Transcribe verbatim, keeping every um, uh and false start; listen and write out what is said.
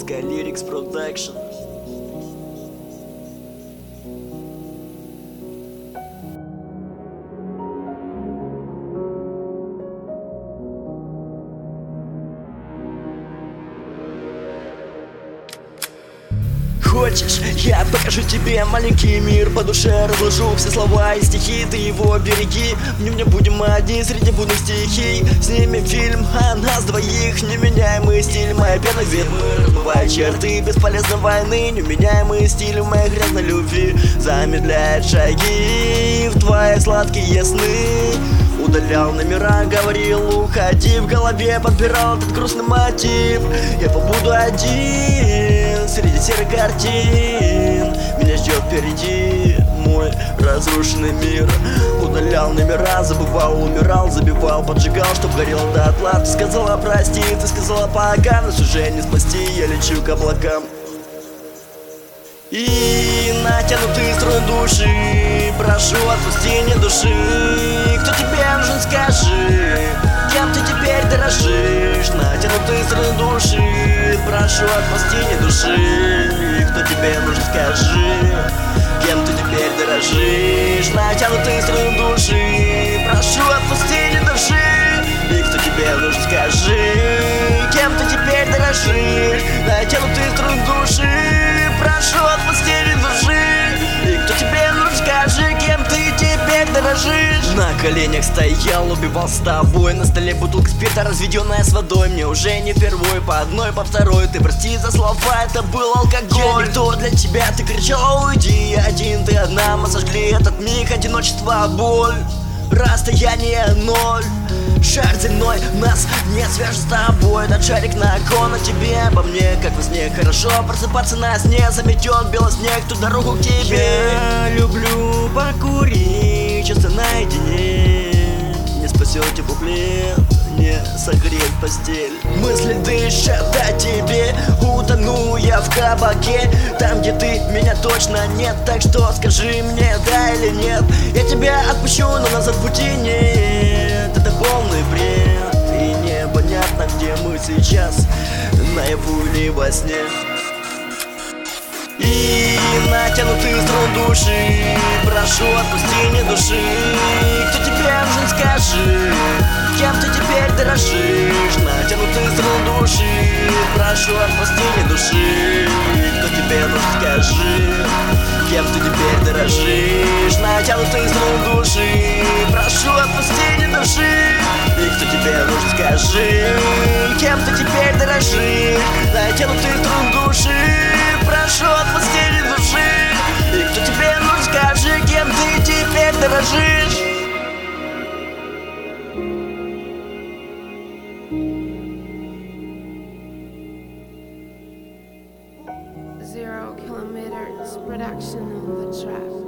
Skylyrics Production. Хочешь, я покажу тебе маленький мир, по душе разложу все слова и стихи, ты его береги. Не мне будем одни среди будных стихий. Снимем фильм о нас двоих, неменяемый стиль моей пены, где мы размывая черты бесполезной войны. Неменяемый стиль моей грязной любви замедляет шаги в твои сладкие сны. Удалял номера, говорил, уходи, в голове подбирал этот грустный мотив. Я побуду один среди серых картин, меня ждет впереди мой разрушенный мир. Удалял номера, забывал, умирал, забивал, поджигал, чтоб горел дотла. Ты сказала прости, ты сказала пока, нас уже не спасти, я лечу к облакам. И натянутые струны души, прошу, отпусти, не души. Кто тебе нужен, скажи, кем ты теперь дорожишь? Натянутые струны души, прошу, отпусти, не души. Кто тебе нужен, скажи, кем ты теперь дорожишь? Натянутые струны души, прошу, отпусти, не души. И кто тебе нужен, скажи, кем ты теперь дорожишь? Натянутые струны души, прошу, отпусти, не души. И кто тебе нужен, скажи, кем ты теперь дорожишь? На коленях стоял, убивал с тобой. На столе бутылка спирта, разведенная с водой. Мне уже не впервые, по одной, по второй. Ты прости за слова, это был алкоголь. Я никто для тебя, ты кричал, уйди один, ты одна. Мы сожгли этот миг, одиночество, боль. Расстояние ноль. Шар земной нас не свяжет с тобой. Этот шарик наклон на тебе, обо мне, как во сне. Хорошо просыпаться на сне, заметет белый снег ту дорогу к тебе. Я люблю покурить, часто наедине. Не спасет теплый плед, не согреет постель. Мысли дышат о тебе, утону я в кабаке. Там, где ты, меня точно нет. Так что скажи мне, да или нет. Я тебя отпущу, но назад пути нет. Это полный бред, и непонятно, где мы сейчас, наяву или во сне. И натянутые струны души, прошу, отпусти, не души. Кто тебе нужен, скажи, кем ты теперь дорожишь? Натянутые струны души, прошу, отпусти, не души. Кто тебе нужен, скажи, кем ты теперь дорожишь? Натянутые струны души, прошу, отпусти, не души. И кто тебе нужен, скажи, кем ты теперь дорожишь? Натянутые струны души, прошу, отпусти, не души. И кто тебе нужен, скажи, кем ты теперь дорожишь? Zero kilometers production on the track.